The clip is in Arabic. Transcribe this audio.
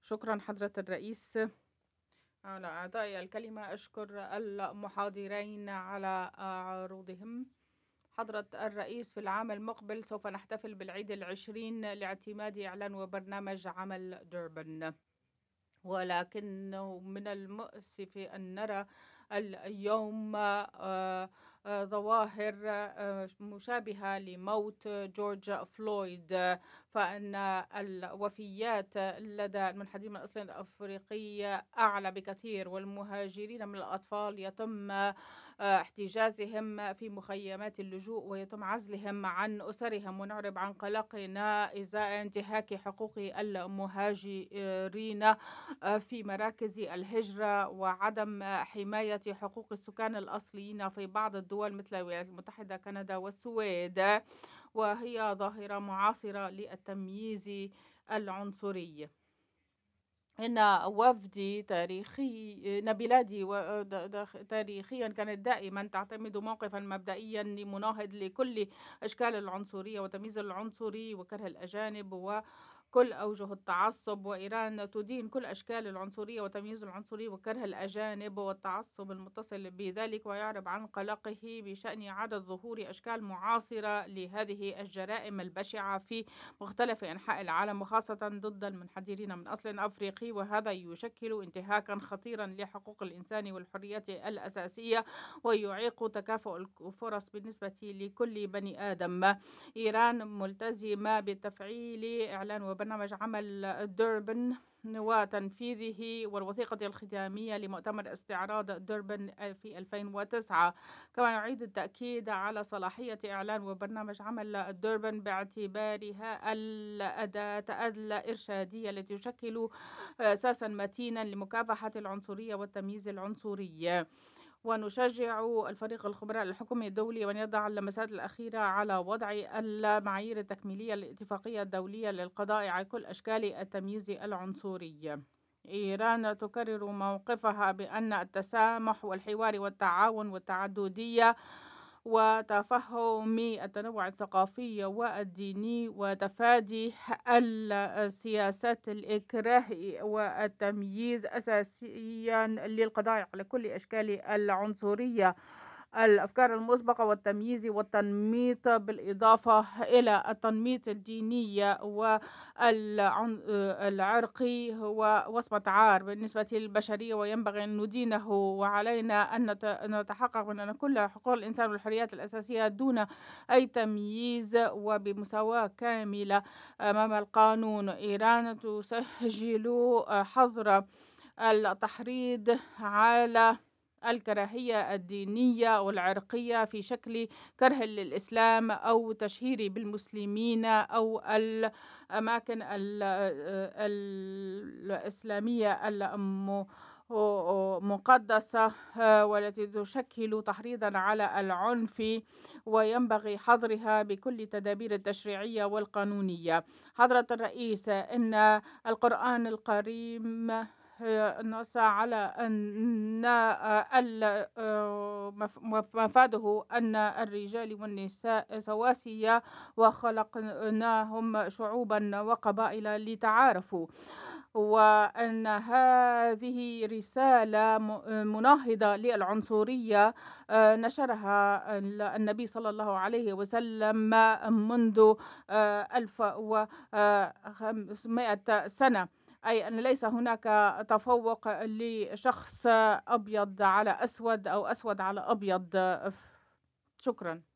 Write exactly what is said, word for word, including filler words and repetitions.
شكرا حضرة الرئيس. على أعطائي الكلمة أشكر المحاضرين على عروضهم. حضرة الرئيس، في العام المقبل سوف نحتفل بالعيد العشرين لاعتماد إعلان وبرنامج عمل دوربن، ولكنه من المؤسف أن نرى اليوم آه، آه، ظواهر آه، مشابهة لموت جورج فلويد، فإن الوفيات لدى المنحدرين من الأصل الأفريقي أعلى بكثير، والمهاجرين من الأطفال يتم آه، احتجازهم في مخيمات اللجوء ويتم عزلهم عن أسرهم، ونعرب عن قلقنا إزاء انتهاك حقوق المهاجرين في مراكز الهجرة وعدم حماية حقوق السكان الأصليين في بعض الدول مثل الولايات المتحدة، كندا والسويد، وهي ظاهرة معاصرة للتمييز العنصري. إن وفدي تاريخي إن بلادي تاريخيا كانت دائما تعتمد موقفا مبدئيا مناهض لكل أشكال العنصرية وتمييز العنصري وكره الأجانب وكل أوجه التعصب، وإيران تدين كل أشكال العنصرية وتمييز العنصري وكره الأجانب والتعصب المتصل بذلك، ويعرب عن قلقه بشأن إعادة ظهور أشكال معاصرة لهذه الجرائم البشعة في مختلف أنحاء العالم، وخاصة ضد المنحدرين من أصل أفريقي، وهذا يشكل انتهاكا خطيرا لحقوق الإنسان والحريات الأساسية ويعيق تكافؤ الفرص بالنسبة لكل بني آدم. إيران ملتزمة بتفعيل إعلان وبرنامج عمل دوربن وتنفيذه والوثيقة الختامية لمؤتمر استعراض دوربن في ألفين وتسعة. كما نعيد التأكيد على صلاحية إعلان وبرنامج عمل دوربن باعتبارها الأداة الإرشادية التي تشكل أساسا متينا لمكافحة العنصرية والتمييز العنصري، ونشجع الفريق الخبراء الحكومي الدولي أن يضع اللمسات الأخيرة على وضع المعايير التكميلية للاتفاقية الدولية للقضاء على كل أشكال التمييز العنصري. إيران تكرر موقفها بأن التسامح والحوار والتعاون والتعددية وتفهم التنوع الثقافي والديني وتفادي السياسات الإكراه والتمييز أساسيا للقضاء على كل أشكال العنصرية، الأفكار المسبقة والتمييز والتنميط، بالإضافة إلى التنميط الديني والعرقي هو وصمة عار بالنسبة للبشرية وينبغي أن ندينه، وعلينا أن نتحقق من أن كل حقوق الإنسان والحريات الأساسية دون أي تمييز وبمساواة كاملة أمام القانون. إيران تسجل حظر التحريض على الكراهية الدينية والعرقية في شكل كره للإسلام أو تشهير بالمسلمين أو الأماكن الإسلامية المقدسة، والتي تشكل تحريضا على العنف، وينبغي حظرها بكل تدابير التشريعية والقانونية. حضرة الرئيس، إن القرآن الكريم نص على أن مفاده أن الرجال والنساء سواسية وخلقناهم شعوبا وقبائل لتعارفوا، وأن هذه رسالة مناهضة للعنصرية نشرها النبي صلى الله عليه وسلم منذ ألف وخمسمائة سنة، أي أن ليس هناك تفوق لشخص أبيض على أسود أو أسود على أبيض. شكرا.